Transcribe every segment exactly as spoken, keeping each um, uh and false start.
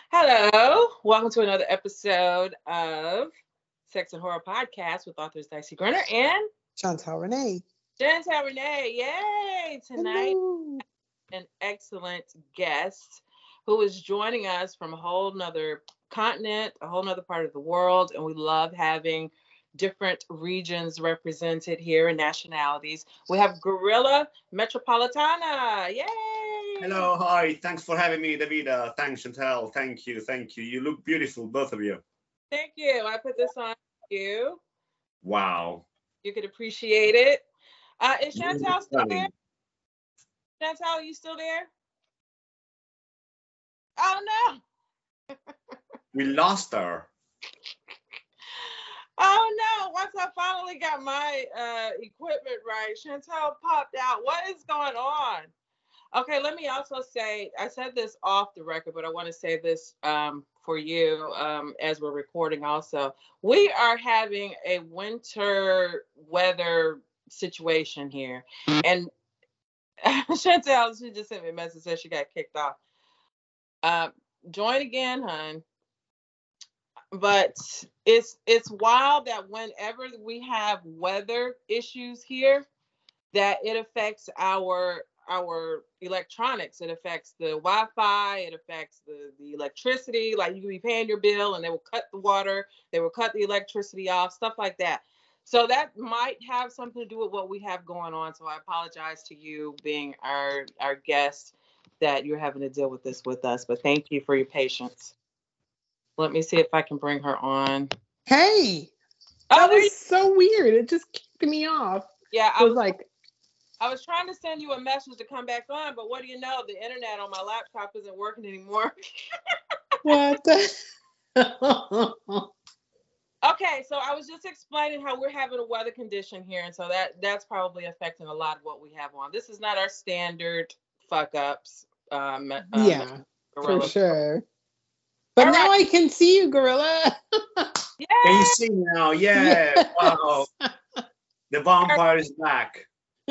Hello, welcome to another episode of Sex and Horror Podcast with authors Dicey Grunner and Chantal Renee. Chantal Renee. Yay! Tonight, Hello. an excellent guest who is joining us from a whole nother continent, a whole nother part of the world, and we love having different regions represented here and nationalities. We have Gorilla Metropolitana. Yay! Hello, hi. Thanks for having me, Davida. Thanks, Chantal. Thank you, thank you. You look beautiful, both of you. Thank you. I put this on you. Wow. You could appreciate it. Uh, is Chantal still there? Stunning. Chantal, are you still there? Oh no! We lost her. Oh no! Once I finally got my uh, equipment right, Chantal popped out. What is going on? Okay, let me also say, I said this off the record, but I want to say this um, for you um, as we're recording also. We are having a winter weather situation here. And Chantal, she just sent me a message, said she got kicked off. Uh, join again, hun. But it's it's wild that whenever we have weather issues here, that it affects our our electronics. It affects the Wi-Fi. It affects the, the electricity. Like you can be paying your bill and they will cut the water. They will cut the electricity off, stuff like that. So that might have something to do with what we have going on. So I apologize to you being our, our guest that you're having to deal with this with us. But thank you for your patience. Let me see if I can bring her on. Hey, Oh, that there you- was so weird. It just kicked me off. yeah, I I was was like, I was trying to send you a message to come back on, but what do you know? The internet on my laptop isn't working anymore. what the? Okay, so I was just explaining how we're having a weather condition here, and so that that's probably affecting a lot of what we have on. This is not our standard fuck ups. Um, um, Yeah, for Gorilla. sure. But All now right. I can see you, Gorilla. Can Yeah. you see now? Yeah. Yes. Wow. The vampire is back.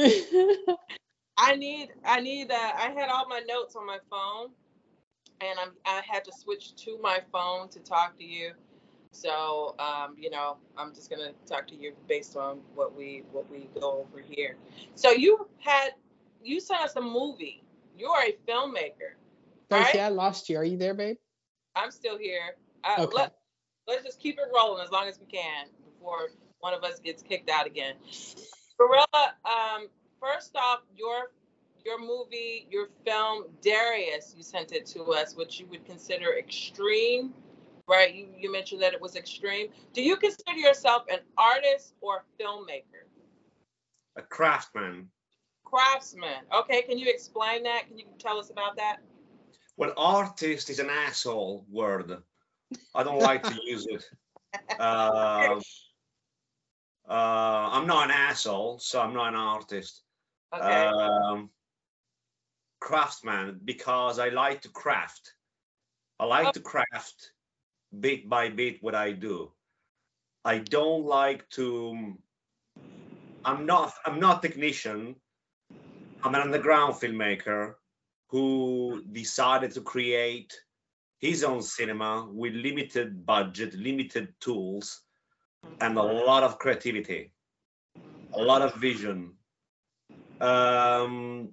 I need I need uh, I had all my notes on my phone, and I'm I had to switch to my phone to talk to you. So um, you know, I'm just gonna talk to you based on what we what we go over here. So you had you sent us a movie. You are a filmmaker, Dicey, right? I lost you. Are you there, babe? I'm still here. I, Okay. let, let's just keep it rolling as long as we can before one of us gets kicked out again. Gorilla, um, first off, your your movie, your film, Darius, you sent it to us, which you would consider extreme, right? You, you mentioned that it was extreme. Do you consider yourself an artist or a filmmaker? A craftsman. Craftsman. Okay, can you explain that? Can you tell us about that? Well, artist is an asshole word. I don't like to use it. Uh, uh, I'm not an asshole, so I'm not an artist. Okay. Um, craftsman, because I like to craft. I like to craft bit by bit what I do. I don't like to. I'm not. I'm not a technician. I'm an underground filmmaker who decided to create his own cinema with limited budget, limited tools, and a lot of creativity, a lot of vision. Um,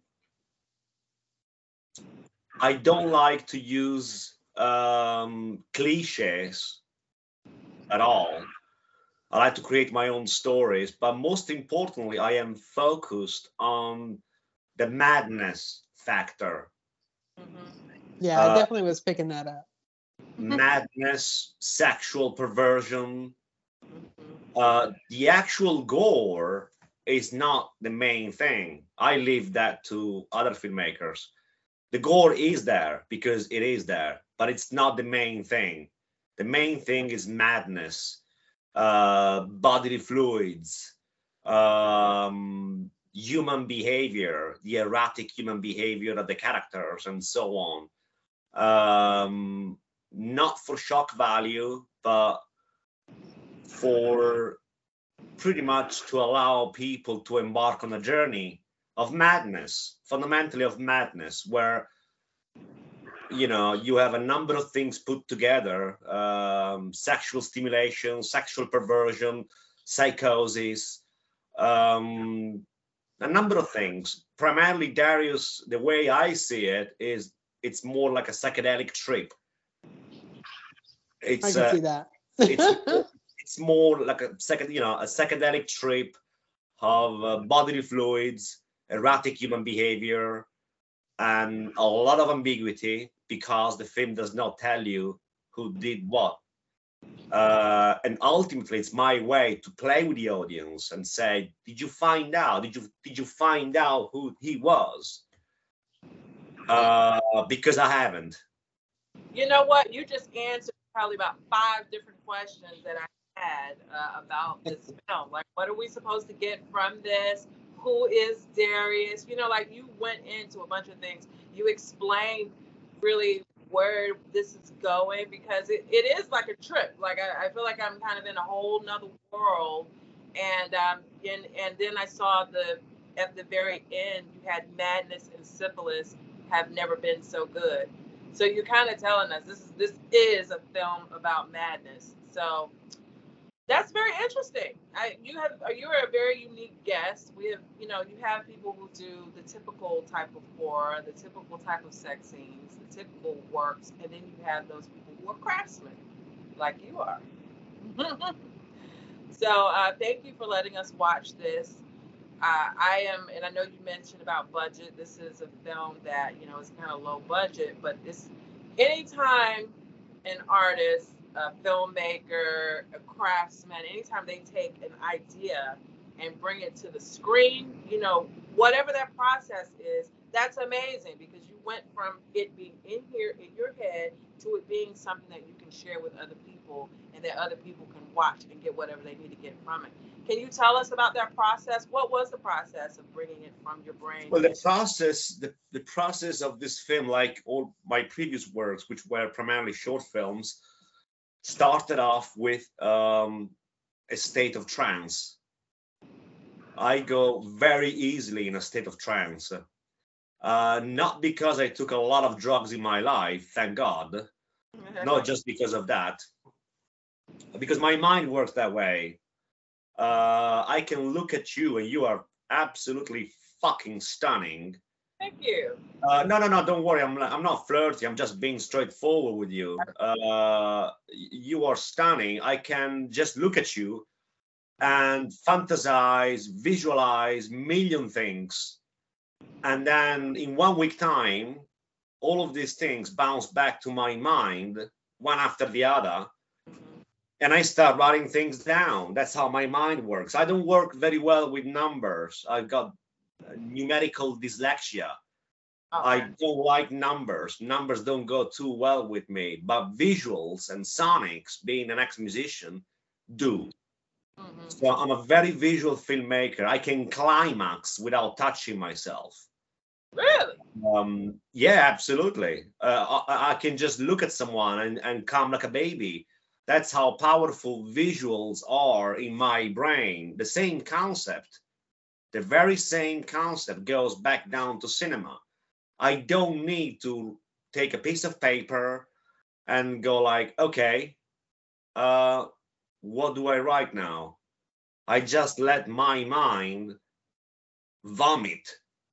I don't like to use um, cliches at all. I like to create my own stories, but most importantly, I am focused on the madness factor. Mhm. Yeah, I Uh, definitely was picking that up. Madness, sexual perversion. Mhm. Uh, the actual gore is not the main thing. I leave that to other filmmakers. The gore is there because it is there, but it's not the main thing. The main thing is madness, uh, bodily fluids, um, human behavior, the erratic human behavior of the characters, and so on. Um, not for shock value, but for pretty much to allow people to embark on a journey of madness, fundamentally of madness, where you know, you have a number of things put together, um, sexual stimulation, sexual perversion, psychosis, um, a number of things. Primarily, Darius, the way I see it is it's more like a psychedelic trip. I It's can uh, see that. it's it's more like a second, you know, a psychedelic trip of uh, bodily fluids, erratic human behavior, and a lot of ambiguity because the film does not tell you who did what. Uh, and ultimately, it's my way to play with the audience and say, "Did you find out? Did you did you find out who he was?" Uh, because I haven't. You know what? You just answered probably about five different questions that I had uh, about this film. Like, what are we supposed to get from this? Who is Darius? You know, like you went into a bunch of things. You explained really where this is going because it, it is like a trip. Like I, I feel like I'm kind of in a whole nother world. And um and and then I saw the at the very end you had madness and syphilis have never been so good. So you're kind of telling us this is this is a film about madness. So that's very interesting. I you have you are a very unique guest. We have you know you have people who do the typical type of horror, the typical type of sex scenes, the typical works, and then you have those people who are craftsmen, like you are. So uh, thank you for letting us watch this. Uh, I am, and I know you mentioned about budget. This is a film that you know is kind of low budget, but this anytime an artist, a filmmaker, a craftsman, anytime they take an idea and bring it to the screen, you know, whatever that process is, that's amazing because you went from it being in here in your head to it being something that you can share with other people and that other people can watch and get whatever they need to get from it. Can you tell us about that process? What was the process of bringing it from your brain? Well, the process, the, the process of this film, like all my previous works, which were primarily short films, started off with um, a state of trance. I go very easily in a state of trance. Uh, not because I took a lot of drugs in my life, thank God. Not just because of that. Because my mind works that way. Uh, I can look at you and you are absolutely fucking stunning. Thank you. Uh, no, no, no, don't worry. I'm, I'm not flirty. I'm just being straightforward with you. Uh, you are stunning. I can just look at you and fantasize, visualize million things. And then in one week time, all of these things bounce back to my mind, one after the other. And I start writing things down. That's how my mind works. I don't work very well with numbers. I've got numerical dyslexia. Okay. I don't like numbers. Numbers don't go too well with me, but visuals and sonics, being an ex-musician, do. Mm-hmm. So I'm a very visual filmmaker. I can climax without touching myself. Really? Um, yeah, absolutely. Uh, I, I can just look at someone and, and come like a baby. That's how powerful visuals are in my brain. The same concept, the very same concept goes back down to cinema. I don't need to take a piece of paper and go like, okay, uh, what do I write now? I just let my mind vomit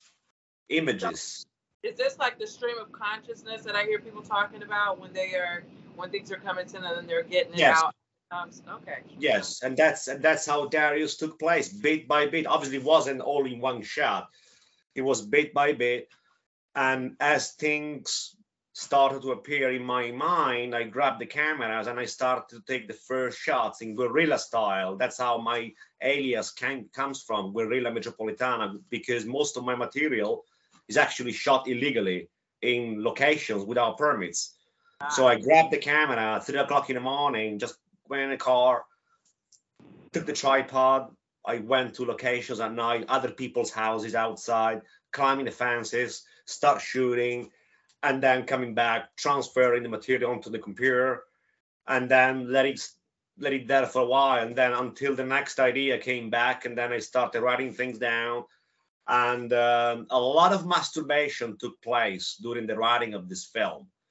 images. Is this like the stream of consciousness that I hear people talking about when they are when things are coming to them and they're getting it yes. out? Um, okay. Yes, and that's and that's how Darius took place, bit by bit. Obviously, it wasn't all in one shot. It was bit by bit, and as things started to appear in my mind, I grabbed the cameras and I started to take the first shots in guerrilla style. That's how my alias came, comes from, Guerrilla Metropolitana, because most of my material is actually shot illegally in locations without permits. Ah. So I grabbed the camera at three o'clock in the morning, just went in a car, took the tripod. I went to locations at night, other people's houses outside, climbing the fences, start shooting, and then coming back, transferring the material onto the computer, and then let it let it there for a while, and then until the next idea came back, and then I started writing things down, and um, a lot of masturbation took place during the writing of this film.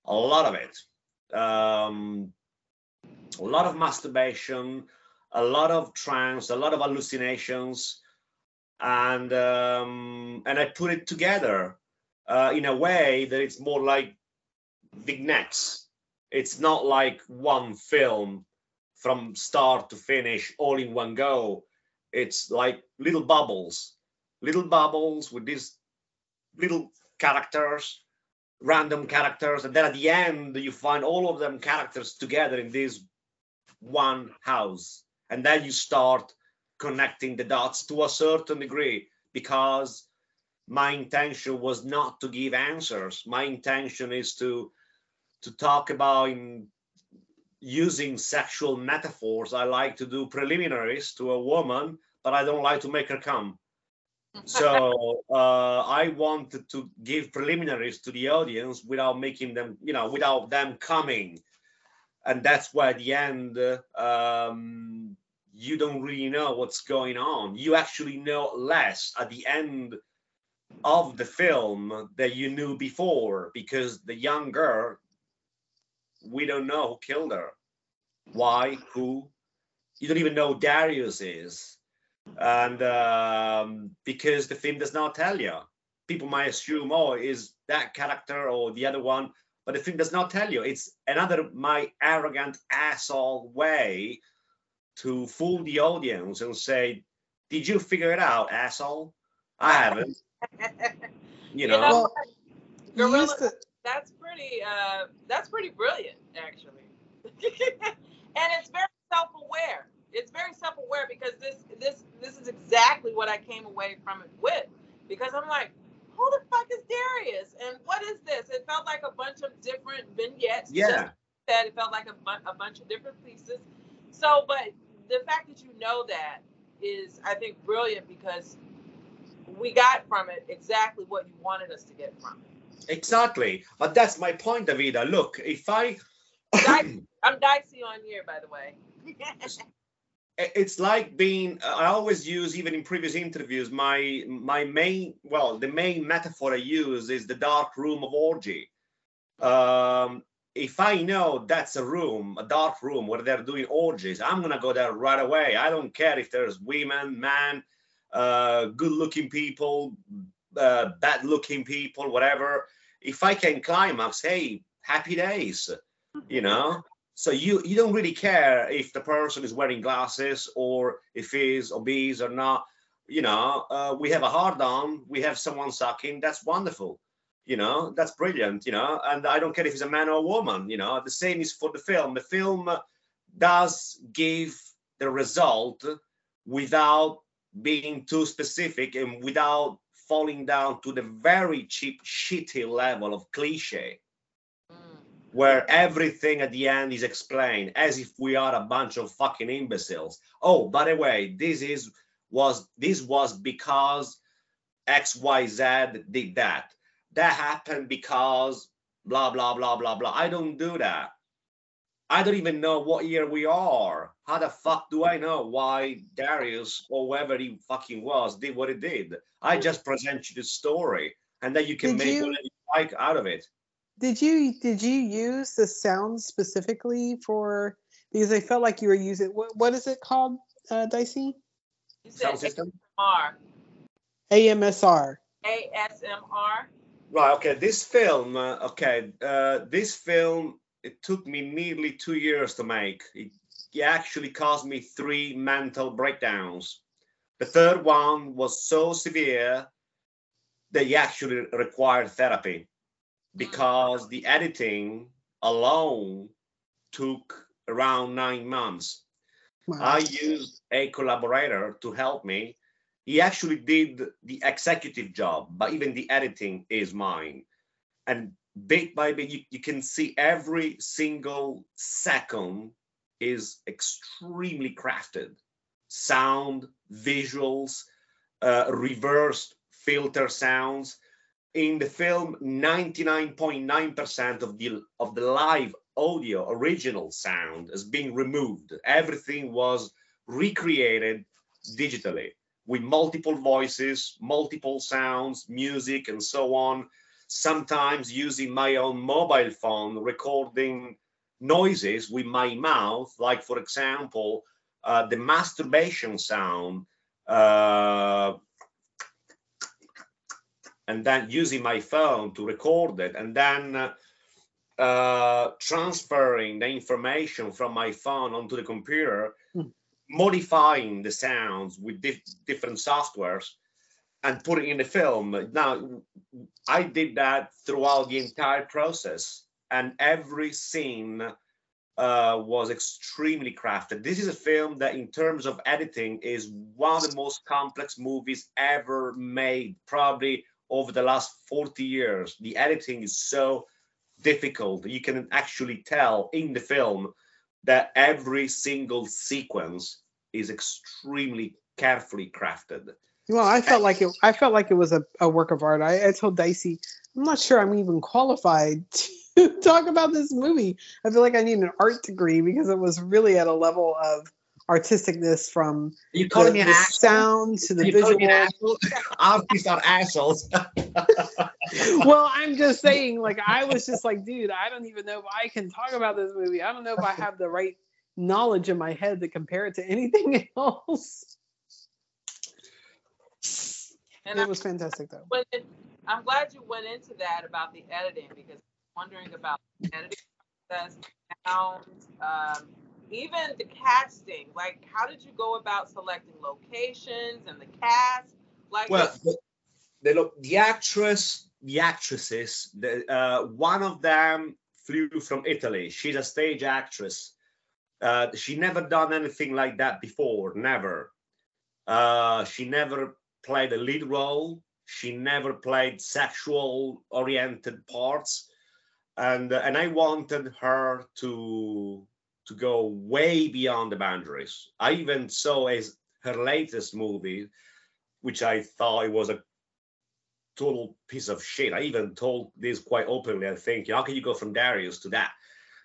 a lot of it. Um, a lot of masturbation, a lot of trance, a lot of hallucinations, and um, and I put it together uh, in a way that it's more like vignettes. It's not like one film from start to finish all in one go. It's like little bubbles, little bubbles with these little characters, random characters, and then at the end you find all of them characters together in this one house, and then you start connecting the dots to a certain degree, because my intention was not to give answers. My intention is to to talk about in using sexual metaphors. I like to do preliminaries to a woman, but I don't like to make her come. So uh, I wanted to give preliminaries to the audience without making them, you know, without them coming. And that's why at the end, um, you don't really know what's going on. You actually know less at the end of the film that you knew before, because the young girl, we don't know who killed her. Why? Who? You don't even know who Darius is. And um, because the film does not tell you. People might assume, oh, is that character or the other one, but the film does not tell you. It's another my arrogant asshole way to fool the audience and say, did you figure it out, asshole? I haven't. You You know, know, Well, you Gorilla, used to, that's pretty uh that's pretty brilliant, actually. And it's very self-aware. It's very self-aware, because this this this is exactly what I came away from it with, because I'm like, who the fuck is Darius, and what is this? It felt like a bunch of different vignettes. yeah. Just that it felt like a, bu- a bunch of different pieces. So, but the fact that you know that is, I think, brilliant, because we got from it exactly what you wanted us to get from it. Exactly. But that's my point, Davida. Look, if I Di- I'm dicey on here, by the way. it's like being I always use, even in previous interviews, my my main well the main metaphor I use is the dark room of orgy. Um if I know that's a room, a dark room where they're doing orgies, I'm gonna go there right away. I don't care if there's women, man, uh good looking people, uh, bad looking people, whatever. If I can climax, hey, happy days, you know. So you you don't really care if the person is wearing glasses or if he's obese or not. You know, uh, we have a hard on, we have someone sucking. That's wonderful. You know, that's brilliant. You know, and I don't care if it's a man or a woman. You know, the same is for the film. The film does give the result without being too specific and without falling down to the very cheap, shitty level of cliche, where everything at the end is explained as if we are a bunch of fucking imbeciles. Oh, by the way, this is was this was because X Y Z did that. That happened because blah blah blah blah blah. I don't do that. I don't even know what year we are. How the fuck do I know why Darius or whoever he fucking was did what he did? I just present you the story, and then you can Did make you- whatever you like out of it. did you did you use the sound specifically for, because I felt like you were using, what what is it called, uh, Dicey? You Sound said system? R. A M S R. A S M R. Right. Okay. This film. Uh, okay. Uh, this film. It took me nearly two years to make. It, it actually caused me three mental breakdowns. The third one was so severe that it actually required therapy, because the editing alone took around nine months. Wow. I used a collaborator to help me. He actually did the executive job, but even the editing is mine. And bit by bit, you, you can see every single second is extremely crafted. Sound, visuals, uh, reversed filter sounds. In the film, ninety-nine point nine percent of the of the live audio original sound has been removed. Everything was recreated digitally with multiple voices, multiple sounds, music, and so on. sometimes using my own mobile phone, recording noises with my mouth, like for example, uh, the masturbation sound, uh, and then using my phone to record it, and then uh, uh, transferring the information from my phone onto the computer, mm. modifying the sounds with dif different softwares, and putting in the film. Now, I did that throughout the entire process, and every scene uh, was extremely crafted. This is a film that, in terms of editing, is one of the most complex movies ever made, probably over the last forty years. The editing is so difficult. You can actually tell in the film that every single sequence is extremely carefully crafted. Well, I felt like it. I felt like it was a, a work of art. I, I told Dicey, I'm not sure I'm even qualified to talk about this movie. I feel like I need an art degree because it was really at a level of artisticness, from you calling me the, an the asshole? sound to the you visual. Artists are assholes. Well, I'm just saying, like, I was just like, dude, I don't even know if I can talk about this movie. I don't know if I have the right knowledge in my head to compare it to anything else. And it I'm, was fantastic, though. When it, I'm glad you went into that about the editing, because I'm wondering about the editing process, sound, um, even the casting. Like, how did you go about selecting locations and the cast? Like, well, the, the, the actress, the actresses, the, uh, one of them flew from Italy. She's a stage actress. Uh, she never done anything like that before, never. Uh, she never played a lead role. She never played sexual oriented parts, and uh, and I wanted her to to go way beyond the boundaries. I even saw as her latest movie, which I thought it was a total piece of shit. I even told this quite openly. I think, how can you go from Darius to that?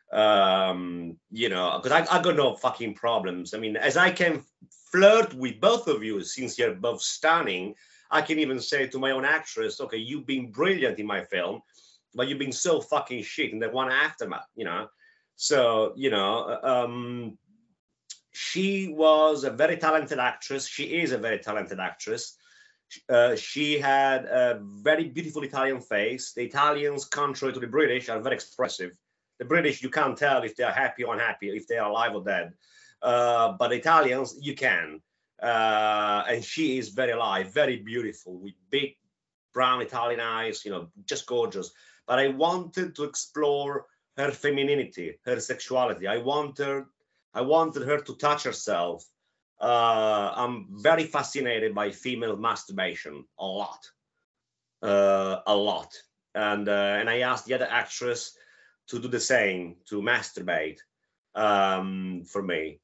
Um, you know, because I, I got no fucking problems. I mean, as I can flirt with both of you, since you're both stunning, I can even say to my own actress, okay, you've been brilliant in my film, but you've been so fucking shit in the one aftermath, you know? So, you know, um, she was a very talented actress. She is a very talented actress. Uh, she had a very beautiful Italian face. The Italians, contrary to the British, are very expressive. The British, you can't tell if they are happy or unhappy, if they are alive or dead. Uh, but Italians, you can. Uh, and she is very alive, very beautiful, with big brown Italian eyes, you know, just gorgeous. But I wanted to explore her femininity, her sexuality. I wanted, I wanted her to touch herself. Uh, I'm very fascinated by female masturbation, a lot, uh, a lot. And, uh, and I asked the other actress to do the same, to masturbate um, for me.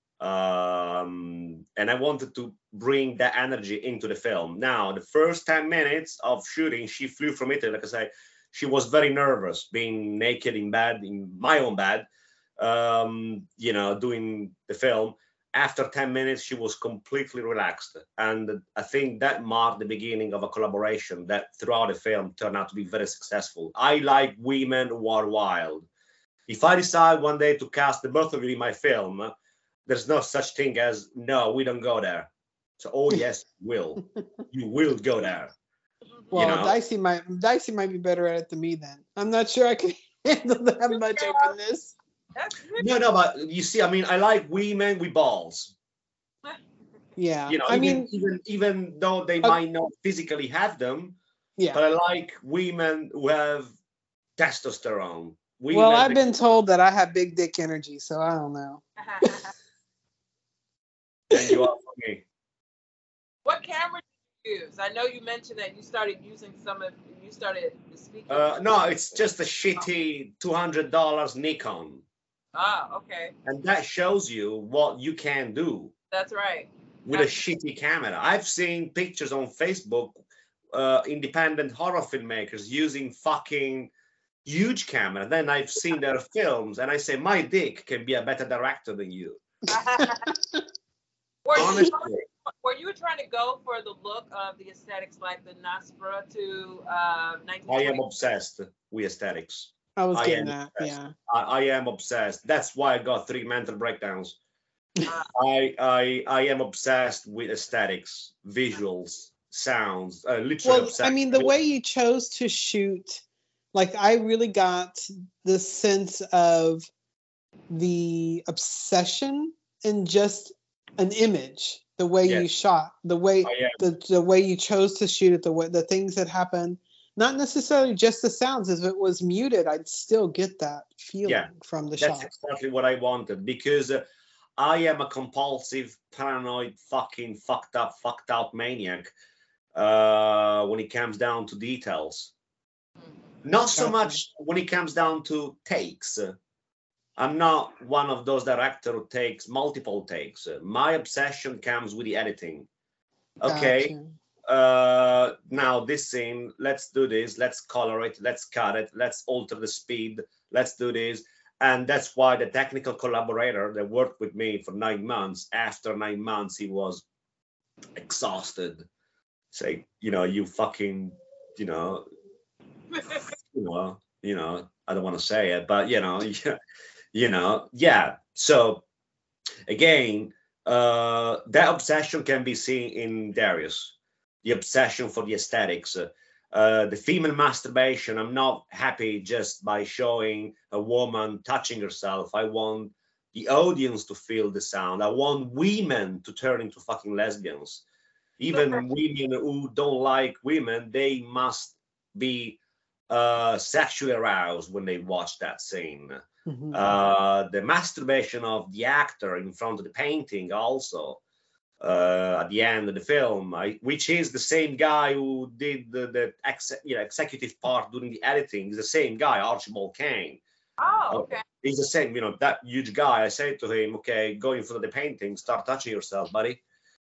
Um, and I wanted to bring that energy into the film. Now, the first ten minutes of shooting, she flew from Italy. Like I say, she was very nervous being naked in bed, in my own bed, um, you know, doing the film. After ten minutes, she was completely relaxed. And I think that marked the beginning of a collaboration that throughout the film turned out to be very successful. I like women who are wild. If I decide one day to cast the both of you in my film, there's no such thing as, no, we don't go there. So, oh, yes, you will. You will go there. Well, you know? Dicey might Dicey might be better at it than me then. I'm not sure I can handle that much openness. No, no, but you see, I mean, I like women with balls. Yeah. You know, I even, mean, even even though they uh, might not physically have them, yeah. But I like women who have testosterone. Women well, I've been told that I have big dick energy, so I don't know. And you are for me. What camera do you use? I know you mentioned that you started using some of, you started speaking. Uh, no, it's just a shitty two hundred dollars Nikon. Ah, okay. And that shows you what you can do. That's right. With That's a shitty camera. I've seen pictures on Facebook, uh, independent horror filmmakers using fucking huge camera. Then I've seen their films and I say, my dick can be a better director than you. Were Honestly. you were you trying to go for the look of the aesthetics like the Nosferatu uh, nineteen twenty? I am obsessed with aesthetics. I was I getting am that. obsessed. Yeah. I, I am obsessed. That's why I got three mental breakdowns. I I I am obsessed with aesthetics, visuals, sounds. Uh, literally Well, obsessed. I mean, the way you chose to shoot, like, I really got the sense of the obsession in just an image, the way Yes. you shot, the way I am. the, the way you chose to shoot it, the way the things that happen, not necessarily just the sounds. If it was muted, I'd still get that feeling Yeah, from the That's shot. exactly what I wanted because uh, I am a compulsive, paranoid, fucking fucked up, fucked out maniac uh, when it comes down to details. Not so Gotcha. much when it comes down to takes. I'm not one of those director who takes multiple takes. My obsession comes with the editing. Okay, Gotcha. uh, now this scene, let's do this, let's color it, let's cut it, let's alter the speed, let's do this. And that's why the technical collaborator that worked with me for nine months, after nine months, he was exhausted. Say, you know, you fucking, you know, you know, you know, I don't want to say it, but you know, you know, yeah. So again, uh, that obsession can be seen in Darius. The obsession for the aesthetics, uh, uh, the female masturbation. I'm not happy just by showing a woman touching herself. I want the audience to feel the sound. I want women to turn into fucking lesbians. Even women who don't like women, they must be uh, sexually aroused when they watch that scene. Mhm. Uh, the masturbation of the actor in front of the painting also uh, at the end of the film, I, which is the same guy who did the, the ex, you know, executive part during the editing. Is the same guy, Archibald Kane. Oh, okay. He's the same, you know, that huge guy. I said to him, okay, go in front of the painting, start touching yourself, buddy.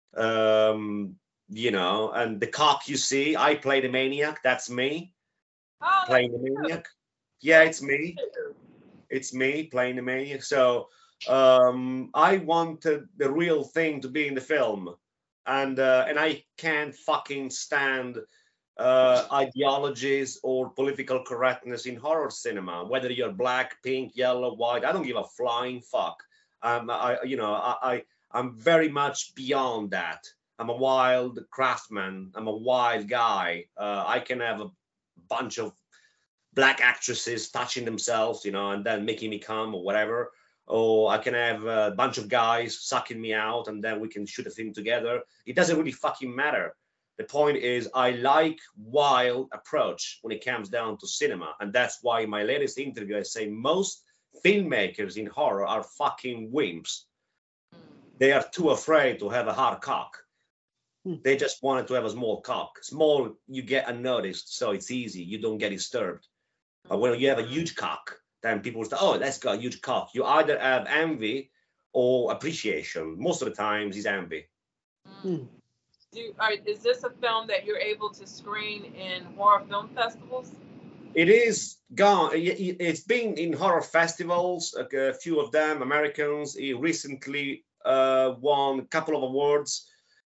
Um, you know, and the cock you see, I play the maniac. That's me Oh, playing the that's maniac. Yeah, it's me. true. It's me playing the maniac. So um, I wanted the real thing to be in the film, and uh, and I can't fucking stand uh, ideologies or political correctness in horror cinema. Whether you're black, pink, yellow, white, I don't give a flying fuck. Um, I, you know, I, I I'm very much beyond that. I'm a wild craftsman. I'm a wild guy. Uh, I can have a bunch of black actresses touching themselves, you know, and then making me come or whatever. Or I can have a bunch of guys sucking me out and then we can shoot a film together. It doesn't really fucking matter. The point is I like wild approach when it comes down to cinema. And that's why in my latest interview, I say most filmmakers in horror are fucking wimps. They are too afraid to have a hard cock. They just wanted to have a small cock. Small, you get unnoticed, so it's easy. You don't get disturbed. But when you have a huge cock, then people say, oh, that's got a huge cock. You either have envy or appreciation. Most of the times it's envy. Mm. Do, are, is this a film that you're able to screen in horror film festivals? It is gone. It's been in horror festivals, a few of them, Americans. He recently uh, won a couple of awards.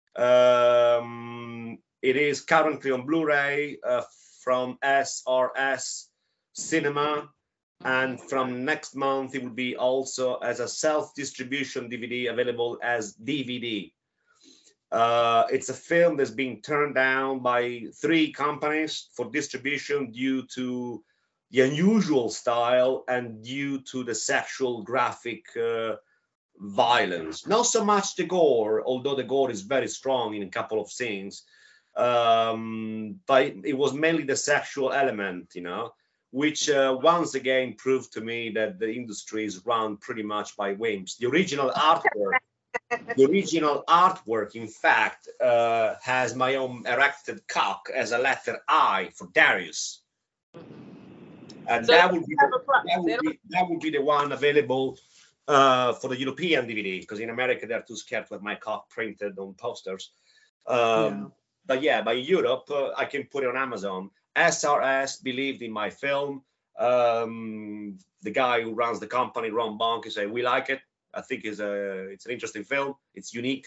Um, it is currently on Blu-ray uh, from S R S Cinema, and from next month it will be also as a self-distribution D V D available as D V D. Uh, it's a film that's been turned down by three companies for distribution due to the unusual style and due to the sexual graphic uh, violence. Not so much the gore, although the gore is very strong in a couple of scenes, um, but it was mainly the sexual element, you know, which uh, once again proved to me that the industry is run pretty much by wimps. The original artwork, the original artwork, in fact, uh, has my own erected cock as a letter I for Darius. And So that would be have the, a pro- that they would don't- be that would be the one available uh, for the European D V D, because in America they're too scared to have my cock printed on posters. Um, Yeah. But yeah, by Europe, uh, I can put it on Amazon. S R S believed in my film. Um, the guy who runs the company, Ron Bonk, he said, we like it. I think it's a it's an interesting film. It's unique.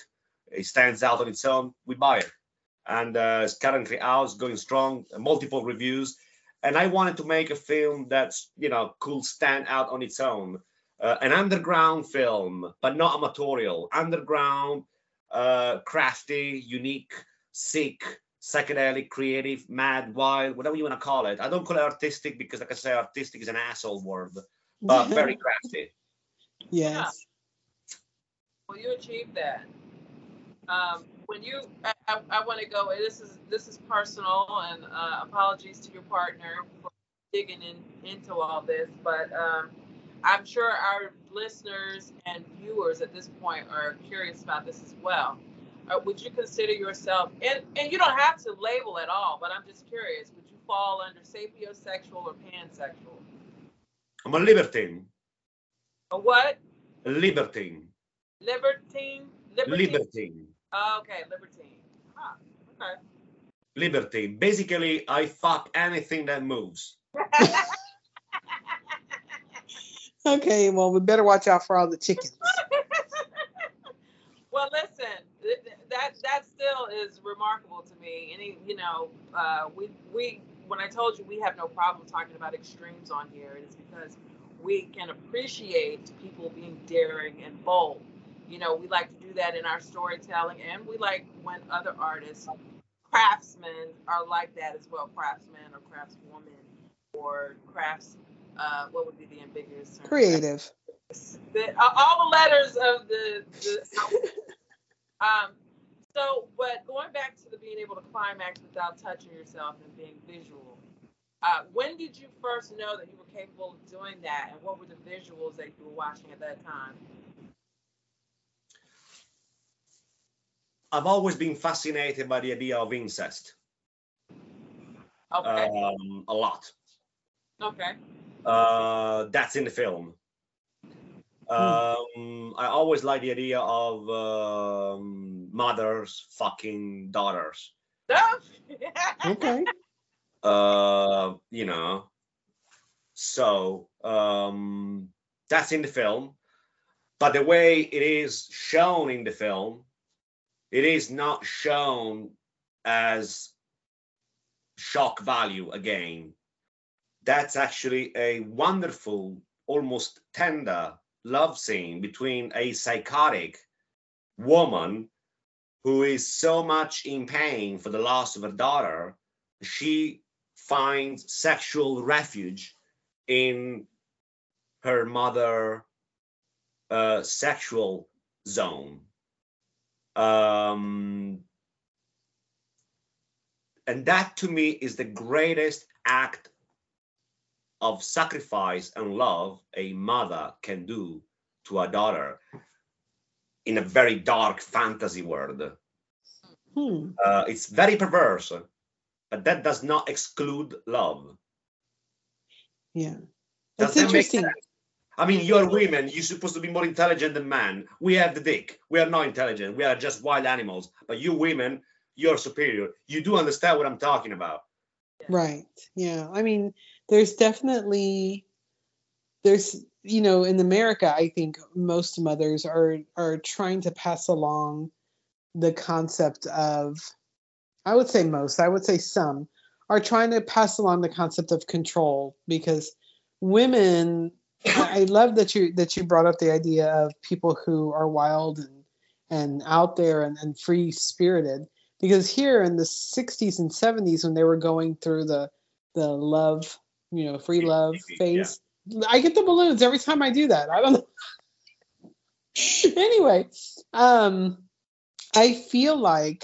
it stands out on its own, we buy it. And uh, it's currently out, it's going strong, multiple reviews. And I wanted to make a film that's, you know, could stand out on its own. Uh, an underground film, but not amatorial. Underground, uh, crafty, unique, sick, psychedelic, creative, mad, wild, whatever you want to call it. I don't call it artistic because, like I say, artistic is an asshole word, but very crafty. Yes. Yeah. Well, you achieved that. Um, when you, I, I, I want to go. This is this is personal, and uh, apologies to your partner for digging in into all this. But um, I'm sure our listeners and viewers at this point are curious about this as well. Uh, would you consider yourself, and and you don't have to label at all, but I'm just curious. Would you fall under sapiosexual or pansexual? I'm a libertine. A what? A libertine. Libertine. Libertine. Libertine. Oh, okay, libertine. Huh. Okay. Libertine. Basically, I fuck anything that moves. Okay, well, we better watch out for all the chickens. Well, listen, th- th- that that still is remarkable to me. Any, you know, uh, we we when I told you we have no problem talking about extremes on here, it is because we can appreciate people being daring and bold. You know, we like to do that in our storytelling, and we like when other artists, craftsmen, are like that as well. Craftsmen or craftswoman or crafts. Uh, what would be the ambiguous term? Creative. The, uh, all the letters of the. the um. So, but going back to the being able to climax without touching yourself and being visual. Uh, when did you first know that you were capable of doing that, and what were the visuals that you were watching at that time? I've always been fascinated by the idea of incest. Okay. Um, a lot. Okay. Uh, that's in the film. Um, I always like the idea of um, mothers fucking daughters. Okay. Uh, you know, so um, that's in the film. But the way it is shown in the film, it is not shown as shock value again. That's actually a wonderful, almost tender love scene between a psychotic woman who is so much in pain for the loss of her daughter. She finds sexual refuge in her mother uh, sexual zone. Um, and that to me is the greatest act of sacrifice and love a mother can do to a daughter in a very dark fantasy world. Hmm. Uh, it's very perverse, but that does not exclude love. Yeah. Does That's that make interesting. sense? I mean, you're women, you're supposed to be more intelligent than men. We have the dick. We are not intelligent. We are just wild animals. But you women, you're superior. You do understand what I'm talking about. Right. Yeah. I mean, there's definitely there's you know, in America, I think most mothers are are trying to pass along the concept of, I would say most, I would say some are trying to pass along the concept of control, because women, I I love that you that you brought up the idea of people who are wild and and out there and, and free spirited, because here in the sixties and seventies, when they were going through the the love, you know, free love phase, I get the balloons every time I do that. I don't know. Anyway, um, I feel like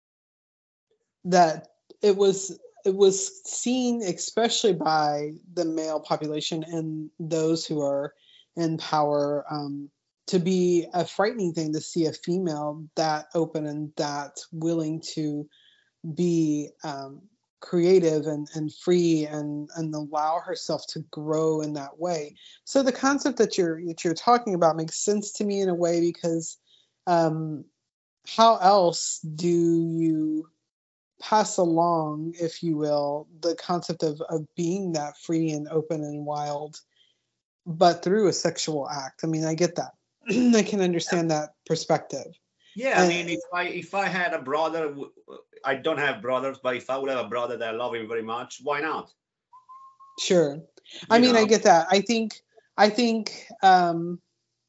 that it was it was seen, especially by the male population and those who are in power, um, to be a frightening thing to see a female that open and that willing to be um, creative and, and free and, and allow herself to grow in that way. So the concept that you're that you're talking about makes sense to me in a way, because um, how else do you pass along, if you will, the concept of, of being that free and open and wild, but through a sexual act? I mean, I get that. I can understand that perspective. Yeah, I And- mean, if I if I had a brother, w- I don't have brothers, but if I would have a brother that I love him very much, why not? Sure. I You mean, I know? get that. I think, I think, um,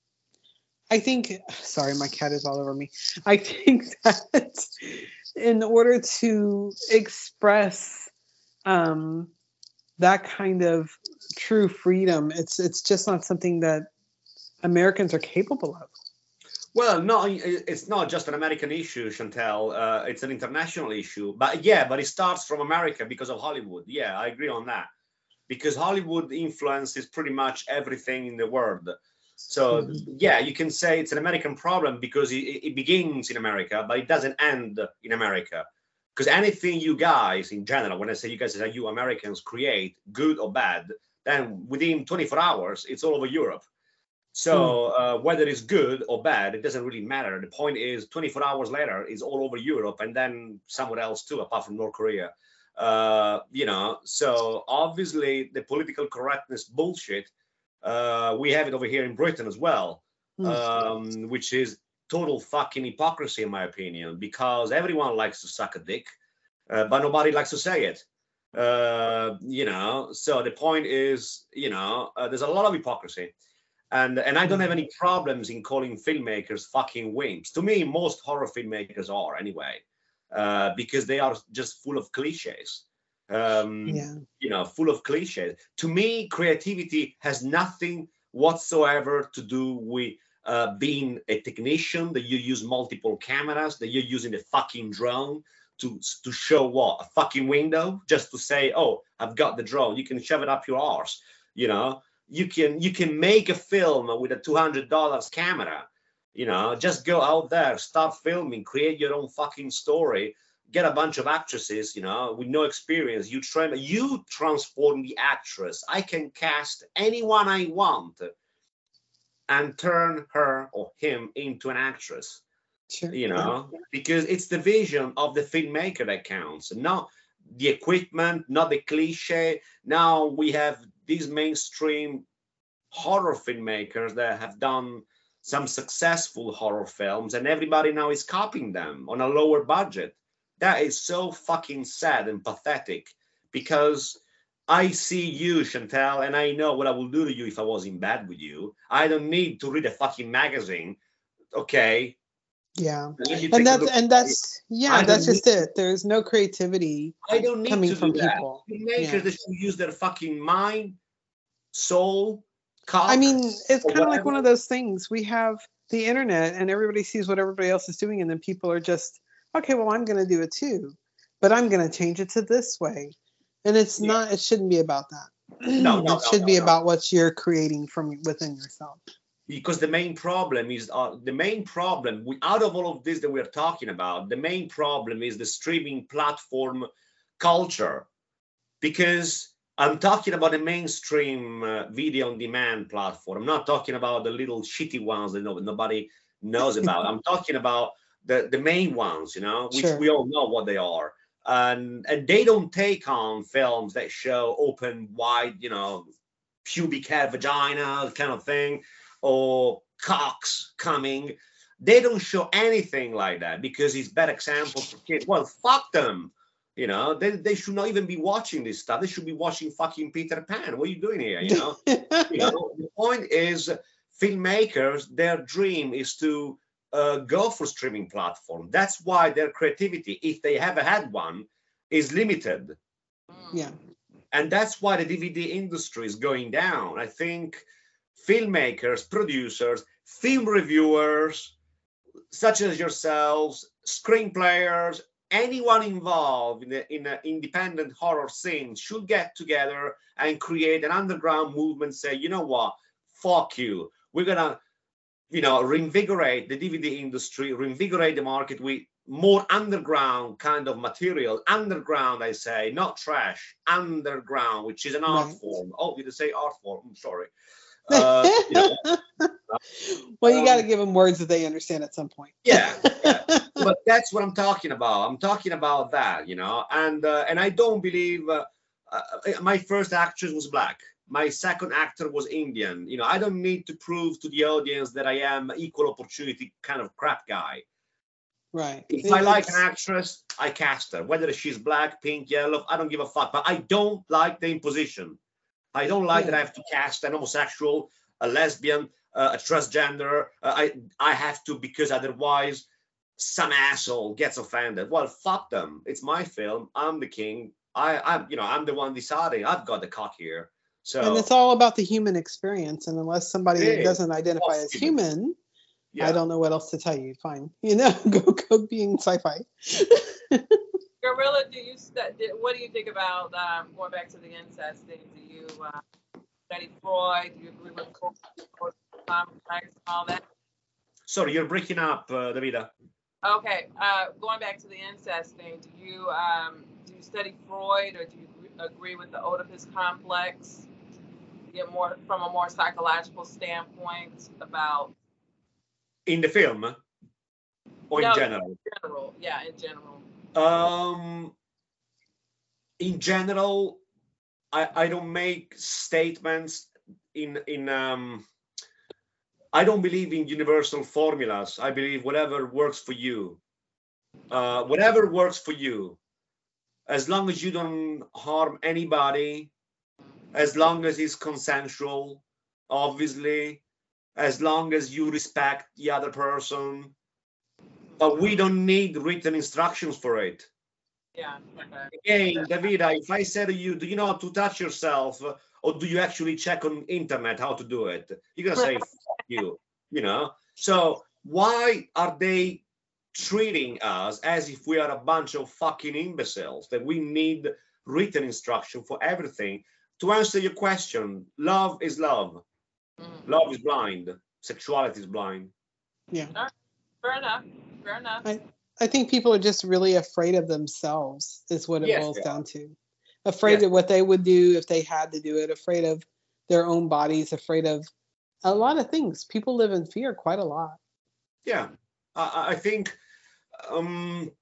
I think, sorry, my cat is all over me. I think that in order to express um, that kind of true freedom, it's it's just not something that Americans are capable of. Well, no, i- it's not just an American issue, Chantel. Uh, it's an international issue. But yeah, but it starts from America because of Hollywood. Yeah, I agree on that. Because Hollywood influences pretty much everything in the world. So Mhm. yeah, you can say it's an American problem because it, it begins in America, but it doesn't end in America. Because anything you guys, in general, when I say you guys, that you Americans create, good or bad, then within twenty-four hours, it's all over Europe. So uh, whether it's good or bad, it doesn't really matter. The point is, twenty-four hours later, it's all over Europe and then somewhere else too, apart from North Korea. Uh, you know, so obviously the political correctness bullshit, uh, we have it over here in Britain as well, Mm. um, which is total fucking hypocrisy in my opinion, because everyone likes to suck a dick, uh, but nobody likes to say it. Uh, you know, so the point is, you know, uh, there's a lot of hypocrisy. And and I don't have any problems in calling filmmakers fucking wimps. To me, most horror filmmakers are anyway, uh, because they are just full of cliches. Um, Yeah. You know, full of cliches. To me, creativity has nothing whatsoever to do with uh, being a technician, that you use multiple cameras, that you're using a fucking drone to to show what, a fucking window, just to say, oh, I've got the drone. You can shove it up your arse, you know. You can you can make a film with a two hundred dollars camera, you know. Just go out there, start filming, create your own fucking story, get a bunch of actresses, you know, with no experience. You train, you transform the actress. I can cast anyone I want and turn her or him into an actress, Sure. you know, because it's the vision of the filmmaker that counts, not the equipment, not the cliche. Now we have these mainstream horror filmmakers that have done some successful horror films, and everybody now is copying them on a lower budget. That is so fucking sad and pathetic, because I see you, Chantel, and I know what I will do to you if I was in bed with you. I don't need to read a fucking magazine, okay? Yeah. Let me take And a that's look. and that's yeah, I that's don't just it. There's no creativity I don't need coming to from do that. people. Filmmakers, Yeah. they should use their fucking mind, soul, cock, I mean, it's or kind of like one whatever. of those things. We have the internet and everybody sees what everybody else is doing, and then people are just, okay, well, I'm going to do it too, but I'm going to change it to this way. And it's Yeah. not, it shouldn't be about that. No, no, It should no, be no, no. about what you're creating from within yourself. Because the main problem is uh, the main problem we, out of all of this that we're talking about, the main problem is the streaming platform culture. Because I'm talking about the mainstream uh, video on demand platform. I'm not talking about the little shitty ones that no, nobody knows about. I'm talking about the, the main ones, you know, which Sure. we all know what they are. And and they don't take on films that show open, wide, you know, pubic hair, vagina kind of thing, or cocks coming. They don't show anything like that because it's bad example for kids. Well, fuck them. You know, they, they should not even be watching this stuff. They should be watching fucking Peter Pan. What are you doing here? You know, you know. The point is, filmmakers, their dream is to uh, go for streaming platform. That's why their creativity, if they ever had one, is limited. Yeah. And that's why the D V D industry is going down. I think filmmakers, producers, film reviewers, such as yourselves, screenplayers, anyone involved in the in an independent horror scene should get together and create an underground movement. Say, you know what, fuck you. We're gonna, you know, reinvigorate the D V D industry, reinvigorate the market with more underground kind of material. Underground, I say, not trash. Underground, which is an art Right. form. Oh, did I say art form? I'm sorry. Uh, you know, Well, you got to um, give them words that they understand at some point. yeah, yeah. But that's what I'm talking about. I'm talking about that, you know. And uh, and I don't believe uh, uh, my first actress was black. My second actor was Indian. You know, I don't need to prove to the audience that I am equal opportunity kind of crap guy. Right. If It- I like an it's- actress, I cast her. Whether she's black, pink, yellow, I don't give a fuck. But I don't like the imposition. I don't like Yeah. that I have to cast an homosexual, a lesbian, uh, a transgender. Uh, I I have to because otherwise some asshole gets offended. Well, fuck them. It's my film. I'm the king. I I'm you know I'm the one deciding. I've got the cock here. So And it's all about the human experience. And unless somebody It is. doesn't identify All as human. human, yeah. I don't know what else to tell you. Fine. You know, go go being sci-fi. Gorilla, do you stu- did, what do you think about um, going back to the incest thing? Do you uh, study Freud? Do you agree with Freud, complex, and all that? Sorry, you're breaking up, uh, Davida. Okay, uh, going back to the incest thing, do you um, do you study Freud or do you agree- agree with the Oedipus complex? Get more from a more psychological standpoint about In the film or in No, general? general, yeah, in general. Um, in general, I, I don't make statements in in um I don't believe in universal formulas. I believe whatever works for you. Uh, whatever works for you. As long as you don't harm anybody, as long as it's consensual, obviously, as long as you respect the other person. But we don't need written instructions for it. Yeah. Okay. Again, Davida, if I say to you, do you know how to touch yourself, or do you actually check on internet how to do it? You're gonna say, fuck you, you know? So why are they treating us as if we are a bunch of fucking imbeciles, that we need written instruction for everything? To answer your question, love is love. Mhm. Love is blind. Sexuality is blind. Yeah. Fair enough. Fair enough. I, I think people are just really afraid of themselves, is what it Yes, boils they down to. Afraid Yes. of what they would do if they had to do it, afraid of their own bodies, afraid of a lot of things. People live in fear quite a lot. Yeah, I, I think, um,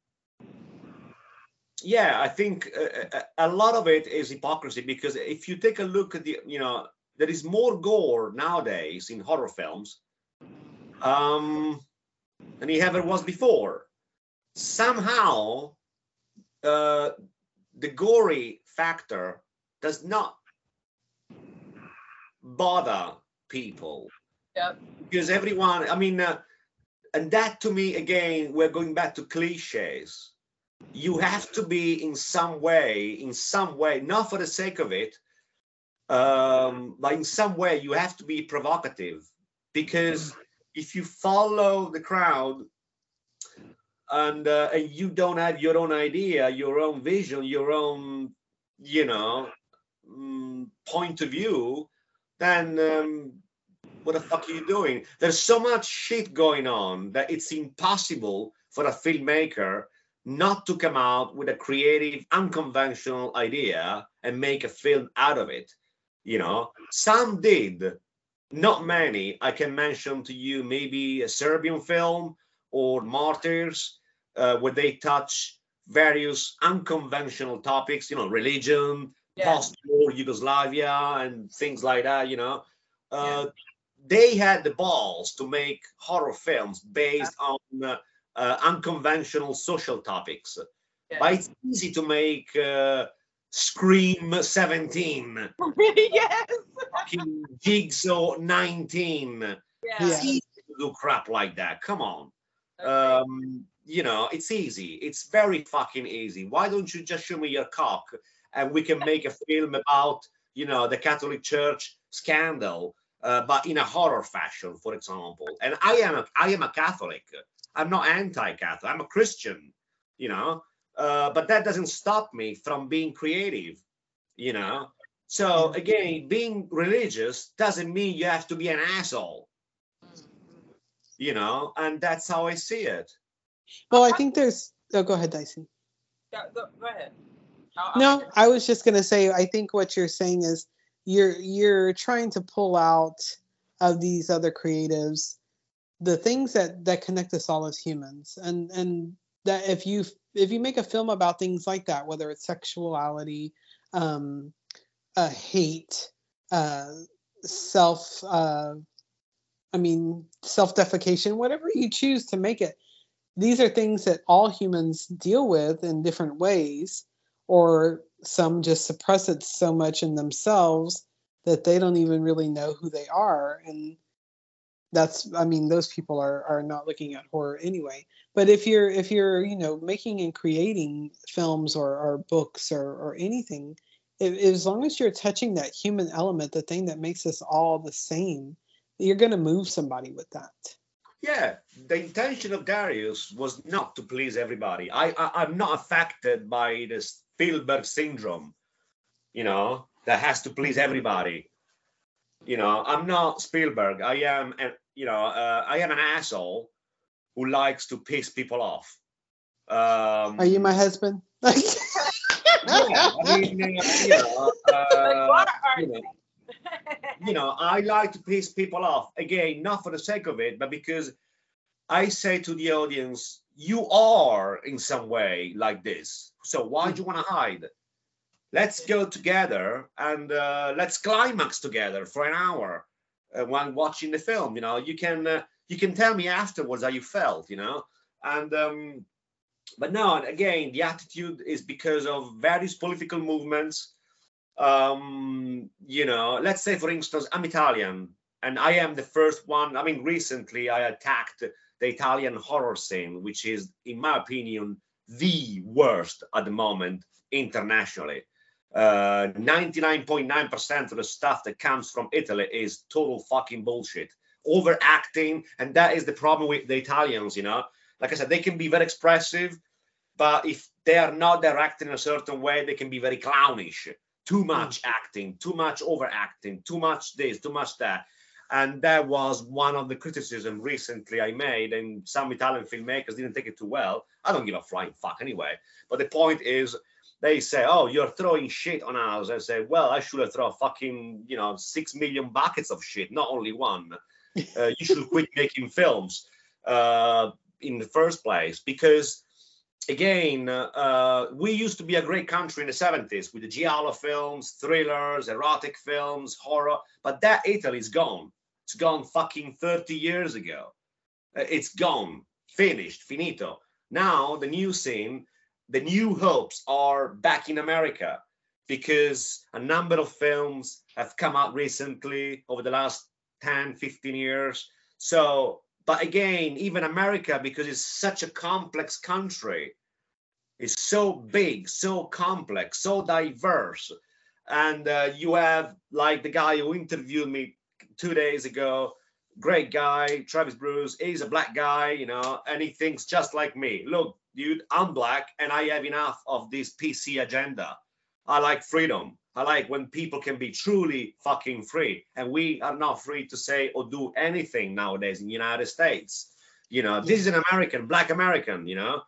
yeah, I think a, a lot of it is hypocrisy, because if you take a look at the, you know, there is more gore nowadays in horror films um, than it ever was before. Somehow, uh, the gory factor does not bother people. Yep. Because everyone, I mean, uh, and that to me, again, we're going back to cliches. You have to be in some way, in some way, not for the sake of it, um, but in some way, you have to be provocative. Because if you follow the crowd and, uh, and you don't have your own idea, your own vision, your own, you know, mm, point of view, then um, what the fuck are you doing? There's so much shit going on that it's impossible for a filmmaker not to come out with a creative, unconventional idea and make a film out of it. You know, some did, not many. I can mention to you maybe a Serbian film or Martyrs, uh, where they touch various unconventional topics, you know, religion, Yeah. post-war Yugoslavia, and things like that, you know. Uh, Yeah. They had the balls to make horror films based on uh, uh, unconventional social topics. Yeah. But it's easy to make uh, Scream seventeen, yes. fucking Jigsaw nineteen. Yeah. It's Yeah. easy to do crap like that. Come on. Okay. Um, you know, it's easy. It's very fucking easy. Why don't you just show me your cock and we can make a film about, you know, the Catholic Church scandal, uh, but in a horror fashion, for example. And I am a, I am a Catholic. I'm not anti-Catholic. I'm a Christian, you know. Uh, but that doesn't stop me from being creative, you know. So again, being religious doesn't mean you have to be an asshole, Mm. you know. And that's how I see it. Well, I think there's. Oh, go ahead, Dyson. Yeah, go, go ahead. I'll- I'll- No, I was just gonna say. I think what you're saying is you're you're trying to pull out of these other creatives the things that that connect us all as humans, and and that if you if you make a film about things like that, whether it's sexuality, um, uh, hate, uh, self, uh, I mean, self-defecation, whatever you choose to make it, these are things that all humans deal with in different ways, or some just suppress it so much in themselves that they don't even really know who they are. And that's, I mean, those people are are not looking at horror anyway. But if you're if you're you know making and creating films or, or books or or anything, if, as long as you're touching that human element, the thing that makes us all the same, you're going to move somebody with that. Yeah, the intention of Darius was not to please everybody. I, I I'm not affected by the Spielberg syndrome, you know, that has to please everybody. You know, I'm not Spielberg. I am, an, you know, uh, I am an asshole who likes to piss people off. Um, Are you my husband? yeah, I mean, uh, you know, uh, you know, you know, I like to piss people off. Again, not for the sake of it, but because I say to the audience, you are in some way like this. So why do you want to hide? Let's go together and uh, let's climax together for an hour uh, while watching the film. You know, you can uh, you can tell me afterwards how you felt. You know, and um, but no, again, the attitude is because of various political movements. Um, you know, let's say, for instance, I'm Italian and I am the first one. I mean, recently I attacked the Italian horror scene, which is, in my opinion, the worst at the moment internationally. Uh, ninety-nine point nine percent of the stuff that comes from Italy is total fucking bullshit, overacting, and that is the problem with the Italians. You know, like I said, they can be very expressive, but if they are not directed in a certain way, they can be very clownish. Too much acting, too much overacting, too much this, too much that. And that was one of the criticisms recently I made, and some Italian filmmakers didn't take it too well. I don't give a flying fuck anyway. But the point is, they say, oh, you're throwing shit on us. I say, well, I should have thrown fucking, you know, six million buckets of shit, not only one. Uh, you should quit making films uh, in the first place, because again, uh, we used to be a great country in the seventies with the giallo films, thrillers, erotic films, horror, but that Italy is gone. It's gone fucking thirty years ago. Uh, it's gone, finished, finito. Now the new scene, the new hopes are back in America, because a number of films have come out recently over the last ten, fifteen years. So, but again, even America, because it's such a complex country, it's so big, so complex, so diverse. And uh, you have, like the guy who interviewed me two days ago, great guy, Travis Bruce, he's a black guy, you know, and he thinks just like me. Look, dude, I'm black and I have enough of this P C agenda. I like freedom. I like when people can be truly fucking free. And we are not free to say or do anything nowadays in the United States. You know, this is an American, black American, you know.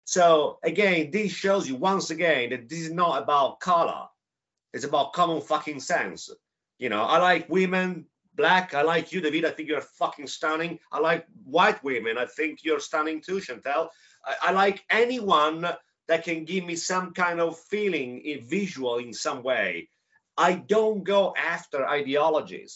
So again, this shows you once again that this is not about color. It's about common fucking sense. You know, I like women, black. I like you, David. I think you're fucking stunning. I like white women. I think you're stunning too, Chantel. I, I like anyone that can give me some kind of feeling, in visual in some way. I don't go after ideologies.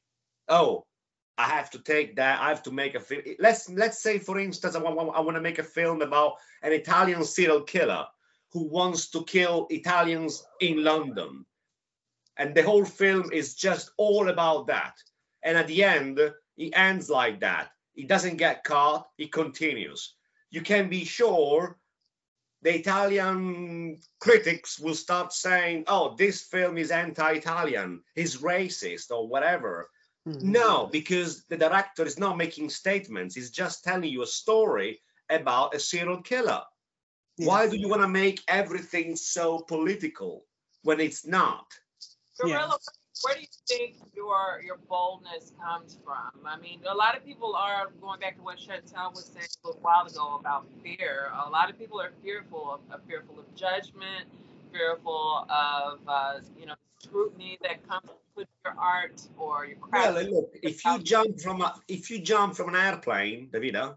Oh, I have to take that. I have to make a film. Let's let's say, for instance, I want, I want to make a film about an Italian serial killer who wants to kill Italians in London, and the whole film is just all about that. And at the end, he ends like that. He doesn't get caught. He continues. You can be sure the Italian critics will start saying, oh, this film is anti-Italian, he's racist or whatever. Mm-hmm. No, because the director is not making statements. He's just telling you a story about a serial killer. Yes. Why do you want to make everything so political when it's not? Gorilla, yes. Where do you think your your boldness comes from? I mean, a lot of people are, going back to what Chantel was saying a little while ago about fear. A lot of people are fearful of, of fearful of judgment, fearful of uh, you know, scrutiny that comes with your art or your craft. Well, look, if you jump from a, if you jump from an airplane, Davida,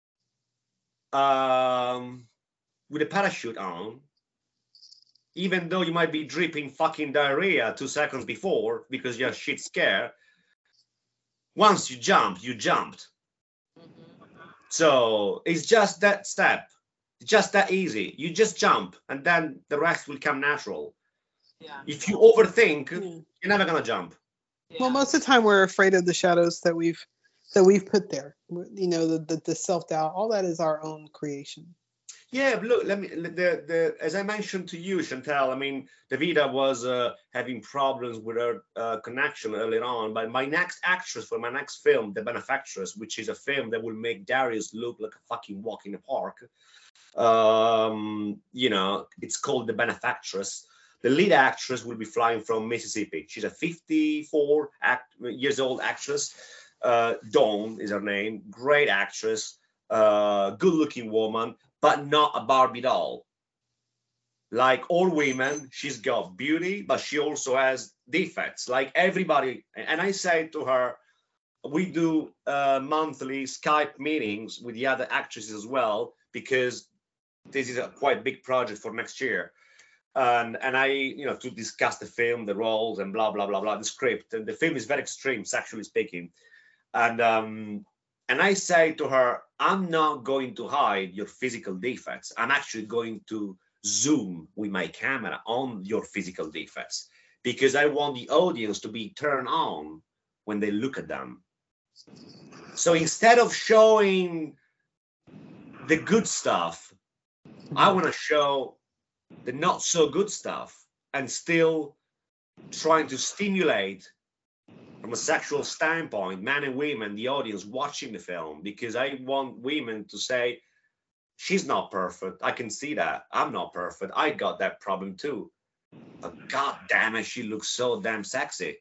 um, with a parachute on, even though you might be dripping fucking diarrhea two seconds before because you're shit scared, once you jump, you jumped. Mm-hmm. So it's just that step, just that easy. You just jump, and then the rest will come natural. Yeah. If you overthink, Yeah. you're never gonna jump. Yeah. Well, most of the time we're afraid of the shadows that we've that we've put there. You know, the the, the self doubt. All that is our own creation. Yeah, but look, let me the the as I mentioned to you, Chantal. I mean, Davida was uh, having problems with her uh, connection earlier on. But my next actress for my next film, The Benefactress, which is a film that will make Darius look like a fucking walk in the park. Um, you know, it's called The Benefactress. The lead actress will be flying from Mississippi. She's a fifty-four act, years old actress. Uh, Dawn is her name. Great actress. Uh, good-looking woman, but not a Barbie doll. Like all women, she's got beauty, but she also has defects, like everybody. And I say to her, we do uh, monthly Skype meetings with the other actresses as well, because this is a quite big project for next year. And and I, you know, to discuss the film, the roles, and blah blah blah blah, the script. And the film is very extreme, sexually speaking. And um, and I say to her, I'm not going to hide your physical defects. I'm actually going to zoom with my camera on your physical defects, because I want the audience to be turned on when they look at them. So instead of showing the good stuff, I want to show the not so good stuff, and still trying to stimulate from a sexual standpoint, men and women, the audience watching the film, because I want women to say, she's not perfect. I can see that. I'm not perfect. I got that problem too. But God damn it, she looks so damn sexy.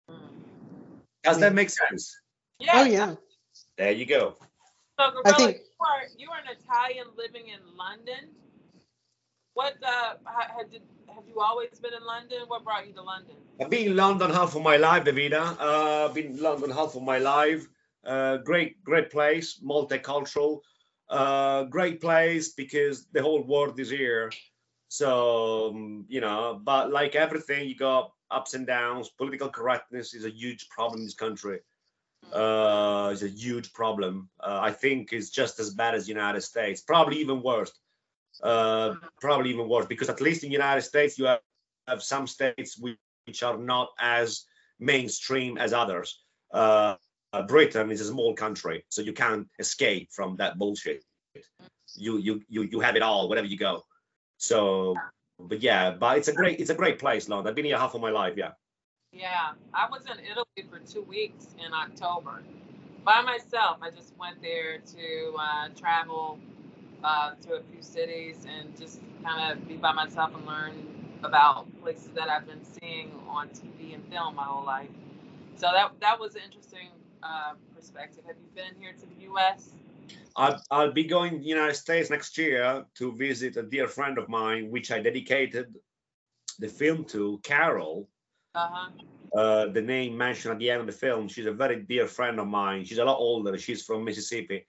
Does that make sense? Yeah. Oh yeah. There you go. So, I Gabriella, think- you are you are an Italian living in London. What uh, ha- had did, have you always been in London? What brought you to London? I've been in London half of my life, Davida. Uh, I've been in London half of my life. Uh, great, great place, multicultural. Uh, great place because the whole world is here. So, um, you know, but like everything, you got ups and downs. Political correctness is a huge problem in this country. Uh, it's a huge problem. Uh, I think it's just as bad as the United States, probably even worse. Uh, probably even worse, because at least in the United States, you have, have some states which are not as mainstream as others. Uh, uh, Britain is a small country, so you can't escape from that bullshit. You you you you have it all wherever you go. So, but yeah, but it's a great it's a great place, London. I've been here half of my life. Yeah. Yeah, I was in Italy for two weeks in October by myself. I just went there to uh, travel uh, to a few cities and just kind of be by myself and learn about places that I've been seeing on T V and film my whole life. So that that was an interesting uh, perspective. Have you been here to the U S? I'll, I'll be going to the United States next year to visit a dear friend of mine, which I dedicated the film to, Carol. Uh-huh. Uh, the name mentioned at the end of the film. She's a very dear friend of mine. She's a lot older. She's from Mississippi.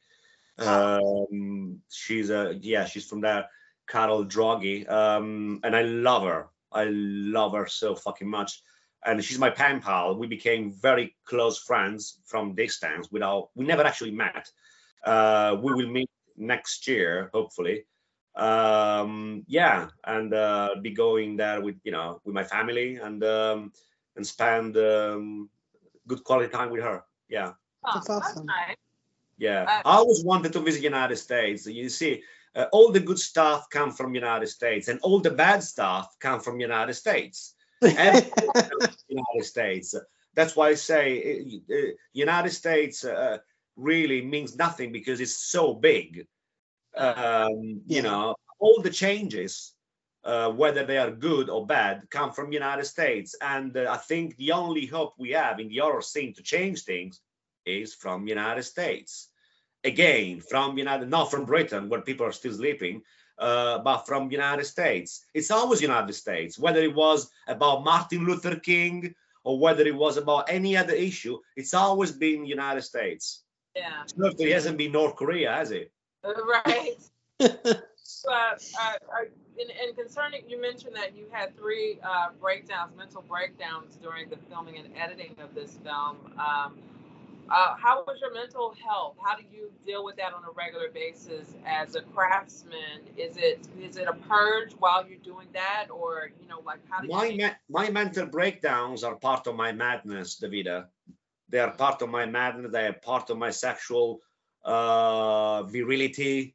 Um, she's a yeah, she's from there, Carol Droghi. Um, and I love her. I love her so fucking much. And she's my pen pal. We became very close friends from distance. Without we never actually met. Uh, we will meet next year, hopefully. Um, yeah, and uh, be going there with you know with my family and um, and spend um, good quality time with her. Yeah. Oh, That's awesome. nice. Yeah, Uh, I always wanted to visit United States. You see, uh, all the good stuff come from United States, and all the bad stuff come from United States. Everything comes from United States. That's why I say uh, uh, United States uh, really means nothing because it's so big. Um, Yeah. You know, all the changes, uh, whether they are good or bad, come from United States. And uh, I think the only hope we have in the horror scene to change things is from United States. Again, from United, not from Britain where people are still sleeping, uh, but from United States. It's always United States, whether it was about Martin Luther King or whether it was about any other issue. It's always been United States. yeah. Certainly hasn't been North Korea, has it? Right. But uh, uh, and, and concerning, you mentioned that you had three uh, breakdowns, mental breakdowns during the filming and editing of this film. Um, Uh, how was your mental health? How do you deal with that on a regular basis as a craftsman? Is it is it a purge while you're doing that, or you know, like how do you? My Make- me- my mental breakdowns are part of my madness, Davida. They are part of my madness. They are part of my sexual uh, virility.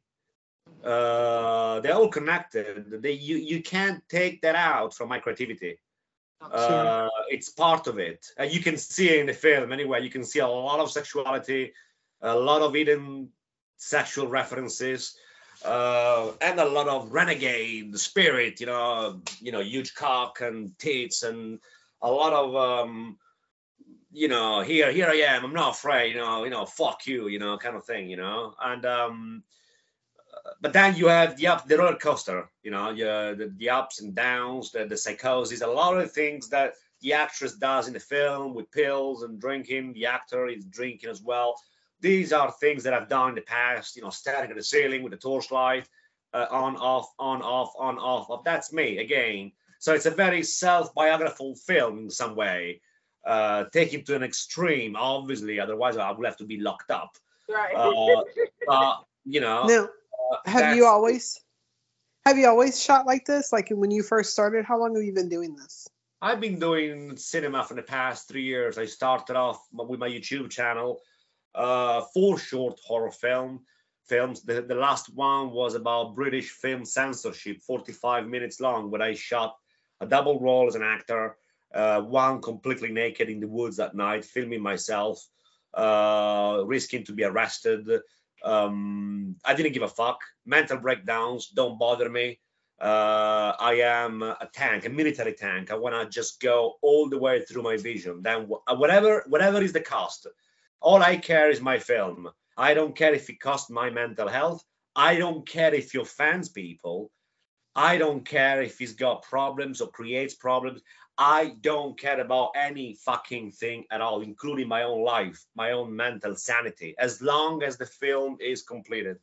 Uh, they're all connected. They, you you can't take that out from my creativity. Uh, it's part of it, and you can see it in the film anyway. You can see a lot of sexuality, a lot of hidden sexual references, uh, and a lot of renegade spirit. You know, you know, huge cock and tits, and a lot of um, you know, here here I am. I'm not afraid. You know, you know, fuck you. You know, kind of thing. You know, and um, but then you have the up the roller coaster, you know, yeah, the, the ups and downs, the, the psychosis, a lot of things that the actress does in the film with pills and drinking. The actor is drinking as well. These are things that I've done in the past, you know, staring at the ceiling with a torchlight, uh, on, off, on, off, on, off, off. That's me again. So it's a very self-biographical film in some way, uh, taken to an extreme, obviously, otherwise I would have to be locked up. right. Uh, but, you know, Now, uh, have you always have you always shot like this? Like when you first started, how long have you been doing this? I've been doing cinema for the past three years. I started off with my YouTube channel, uh, four short horror film films. The, the last one was about British film censorship, forty-five minutes long, where I shot a double role as an actor, uh, one completely naked in the woods at night, filming myself, uh, risking to be arrested. Um, I didn't give a fuck. Mental breakdowns don't bother me. Uh, I am a tank, a military tank. I want to just go all the way through my vision. Then whatever, whatever is the cost, all I care is my film. I don't care if it costs my mental health. I don't care if it offends people. I don't care if he's got problems or creates problems. I don't care about any fucking thing at all, including my own life, my own mental sanity, as long as the film is completed.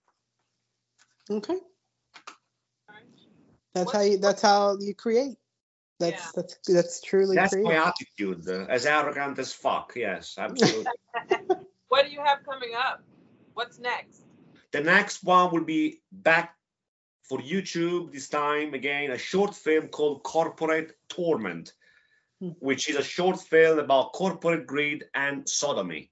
Okay. That's how you. That's how you create. That's Yeah. that's that's truly. That's creative. my attitude, uh, as arrogant as fuck. Yes, absolutely. What do you have coming up? What's next? The next one will be back for YouTube this time again, a short film called Corporate Torment, Hmm. which is a short film about corporate greed and sodomy.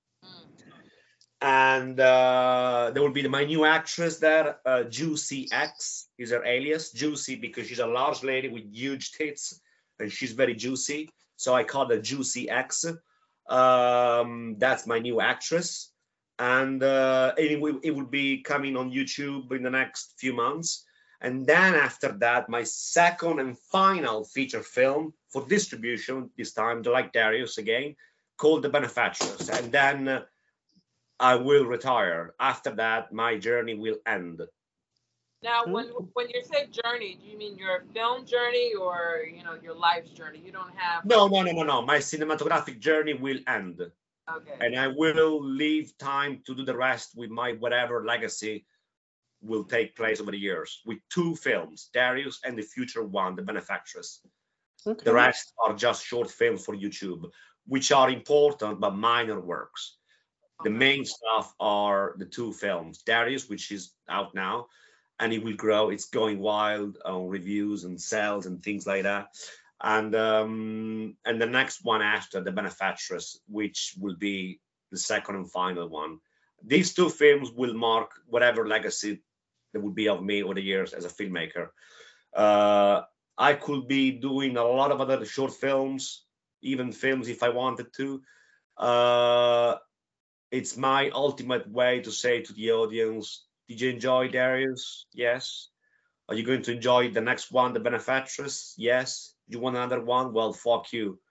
And uh, there will be my new actress there, uh, Juicy X is her alias. Juicy because she's a large lady with huge tits and she's very juicy. So I call her Juicy X. Um, that's my new actress. And uh, it, will, it will be coming on YouTube in the next few months. And then after that, my second and final feature film for distribution, this time, like Darius again, called The Benefactress. And then uh, I will retire. After that, my journey will end. Now, when when you say journey, do you mean your film journey or you know your life's journey? You don't have No, no, no, no, no. My cinematographic journey will end. Okay. And I will leave time to do the rest with my whatever legacy will take place over the years with two films, Darius and the future one, The Benefactress. Okay. The rest are just short films for YouTube, which are important but minor works. The main stuff are the two films, Darius, which is out now, and it will grow. It's going wild on reviews and sales and things like that. And um, and the next one after, The Benefactress, which will be the second and final one. These two films will mark whatever legacy there will be of me over the years as a filmmaker. Uh, I could be doing a lot of other short films, even films if I wanted to. Uh, it's my ultimate way to say to the audience, did you enjoy Darius? Yes. Are you going to enjoy the next one, The Benefactress? Yes. You want another one? Well, fuck you.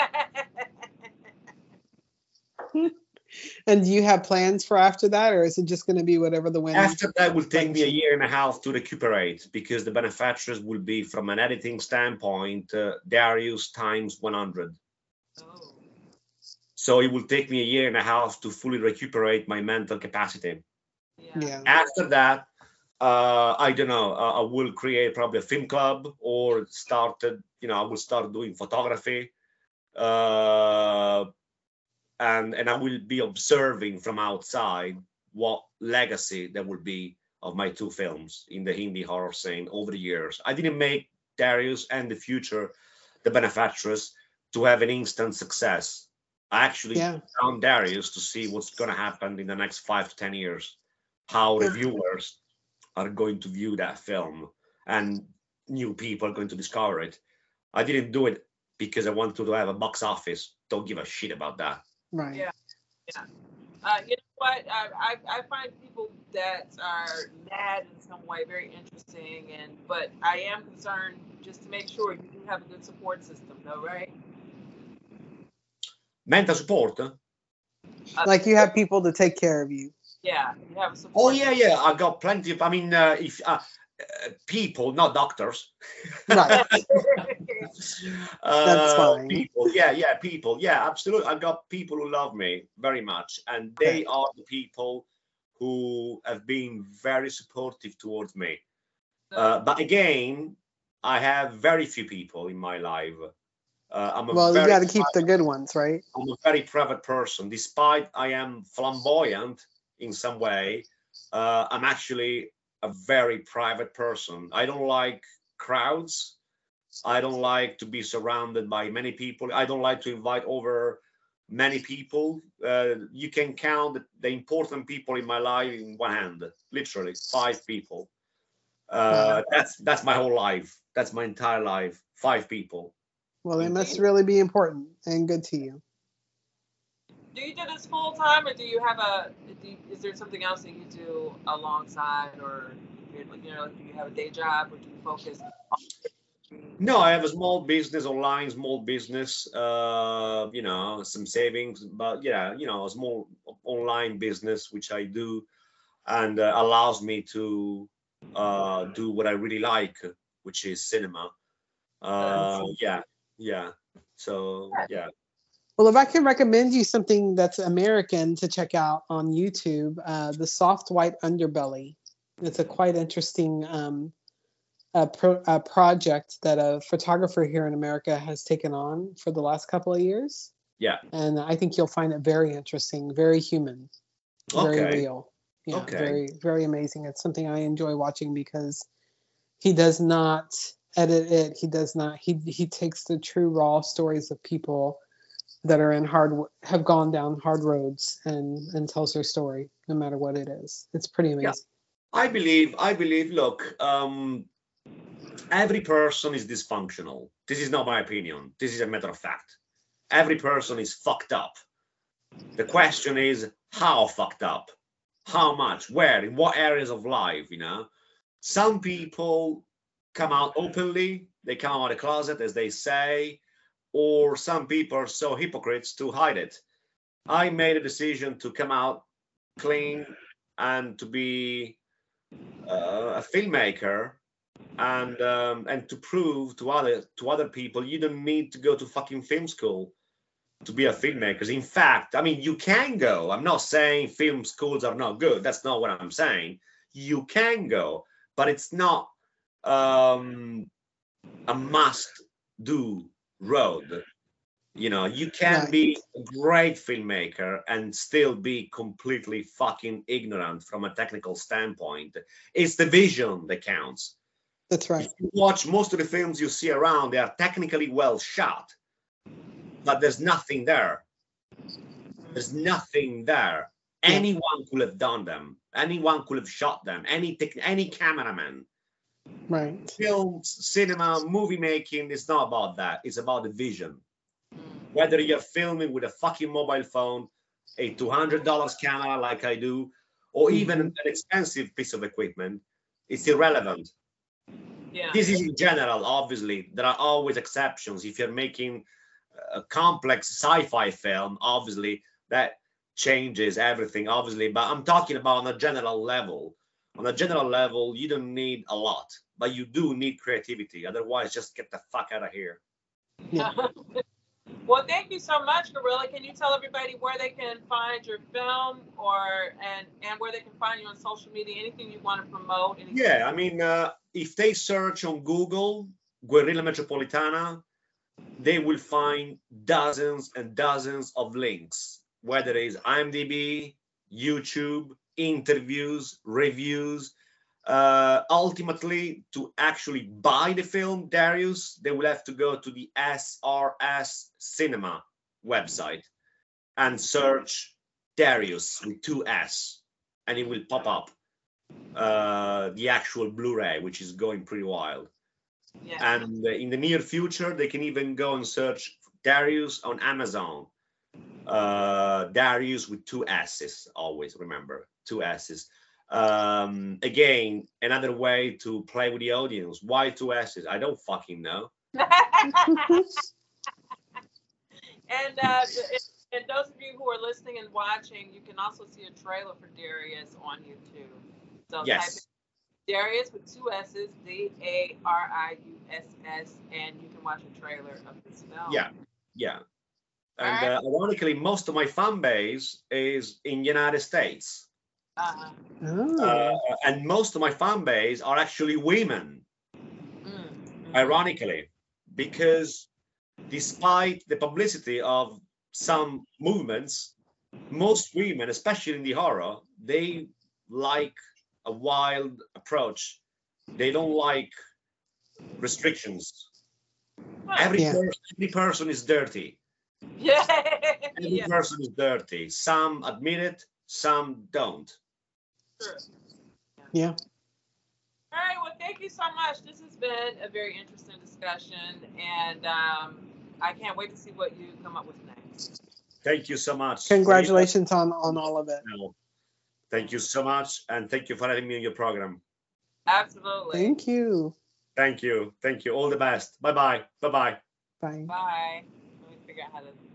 And do you have plans for after that, or is it just going to be whatever the wind? After that will take me a year and a half to recuperate, because The Benefactress will be, from an editing standpoint, uh, Darius times one hundred. Oh. So it will take me a year and a half to fully recuperate my mental capacity. Yeah. Yeah. After that, uh, I don't know, uh, I will create probably a film club or started, you know, I will start doing photography. Uh, and and I will be observing from outside what legacy there will be of my two films in the Hindi horror scene over the years. I didn't make Darius and The Future, The Benefactress, to have an instant success. I actually Yeah. found Darius to see what's going to happen in the next five to ten years, how Yeah. reviewers are going to view that film, and new people are going to discover it. I didn't do it because I wanted to have a box office. Don't give a shit about that. Right. Yeah. Yeah. Uh, you know what? I, I I find people that are mad in some way very interesting, and but I am concerned just to make sure you do have a good support system, though, right? Mental support? Huh? Uh, Like you have people to take care of you. Yeah, you have a support. Oh yeah, yeah. I got plenty of. I mean, uh, if uh, uh, people, not doctors. Right. Uh, That's fine. People, yeah, yeah, people, yeah, absolutely. I got people who love me very much, and they Okay. are the people who have been very supportive towards me. Uh, but again, I have very few people in my life. Uh, I'm a Well, you very got to keep the good ones, right? I'm a very private person. Despite I am flamboyant in some way, uh, I'm actually a very private person. I don't like crowds. I don't like to be surrounded by many people. I don't like to invite over many people. Uh, you can count the, the important people in my life in one hand, literally five people. Uh, that's that's my whole life. That's my entire life. Five people. Well, they must really be important and good to you. Do you do this full time, or do you have a? Do you, is there something else that you do alongside, or you know, do you have a day job, or do you focus? On No, I have a small business online, small business, uh, you know, some savings, but yeah, you know, a small online business, which I do, and uh, allows me to uh, do what I really like, which is cinema. Uh, yeah, yeah. So, yeah. Well, if I can recommend you something that's American to check out on YouTube, uh, The Soft White Underbelly. It's a quite interesting um, a pro, a project that a photographer here in America has taken on for the last couple of years. Yeah. And I think you'll find it very interesting, very human, very Okay. real. Yeah, Okay. very, very amazing. It's something I enjoy watching because he does not edit it. He does not, he, he takes the true raw stories of people that are in hard, have gone down hard roads and, and tells their story, no matter what it is. It's pretty amazing. Yeah. I believe, I believe, look, um, every person is dysfunctional. This is not my opinion. This is a matter of fact. Every person is fucked up. The question is how fucked up, how much, where, in what areas of life, you know? Some people come out openly, they come out of the closet, as they say, or some people are so hypocrites to hide it. I made a decision to come out clean and to be uh, a filmmaker, and um, and to prove to other to other people you don't need to go to fucking film school to be a filmmaker. In fact, I mean, you can go. I'm not saying film schools are not good. That's not what I'm saying. You can go, but it's not um, a must-do road. You know, you can Right. be a great filmmaker and still be completely fucking ignorant from a technical standpoint. It's the vision that counts. That's right. If you watch most of the films you see around, they are technically well shot, but there's nothing there. There's nothing there. Yeah. Anyone could have done them. Anyone could have shot them. Any tech, any cameraman. Right. Films, cinema, movie making is not about that. It's about the vision. Whether you're filming with a fucking mobile phone, a two hundred dollars camera like I do, or even an expensive piece of equipment, it's irrelevant. Yeah. This is in general, obviously. There are always exceptions. If you're making a complex sci-fi film, obviously, that changes everything, obviously. But I'm talking about on a general level. On a general level, you don't need a lot, but you do need creativity. Otherwise, just get the fuck out of here. Yeah. Well, thank you so much, Gorilla. Can you tell everybody where they can find your film, or and and where they can find you on social media? Anything you want to promote? Anything? Yeah, I mean, uh, if they search on Google Guerrilla Metropolitana, they will find dozens and dozens of links whether it's IMDb, YouTube, interviews, reviews. Uh, ultimately, to actually buy the film Darius, they will have to go to the S R S Cinema website and search Darius with two S, and it will pop up uh, the actual Blu-ray, which is going pretty wild. Yeah. And in the near future, they can even go and search Darius on Amazon. Uh, Darius with two S's, always remember, two S's. Um, again, another way to play with the audience. Why two S's? I don't fucking know. And uh, and those of you who are listening and watching, you can also see a trailer for Darius on YouTube. So Yes. type in Darius with two S's, D A R I U S S, and you can watch a trailer of this film. Yeah, yeah. And Alright. uh, ironically, most of my fan base is in United States. Uh-huh. Oh. Uh, and most of my fan base are actually women, Mm, mm. ironically, because despite the publicity of some movements, most women, especially in the horror, they like a wild approach. They don't like restrictions. Every, Yeah. person, every person is dirty. Yeah. Every Yeah. person is dirty. Some admit it, some don't. Sure. Yeah. All right. Well, thank you so much. This has been a very interesting discussion, and um, I can't wait to see what you come up with next. Thank you so much. Congratulations on on all of it. Thank you so much, and thank you for having me on your program. Absolutely. Thank you. Thank you. Thank you. All the best. Bye-bye. Bye-bye. Bye. Bye. Let me figure out how to.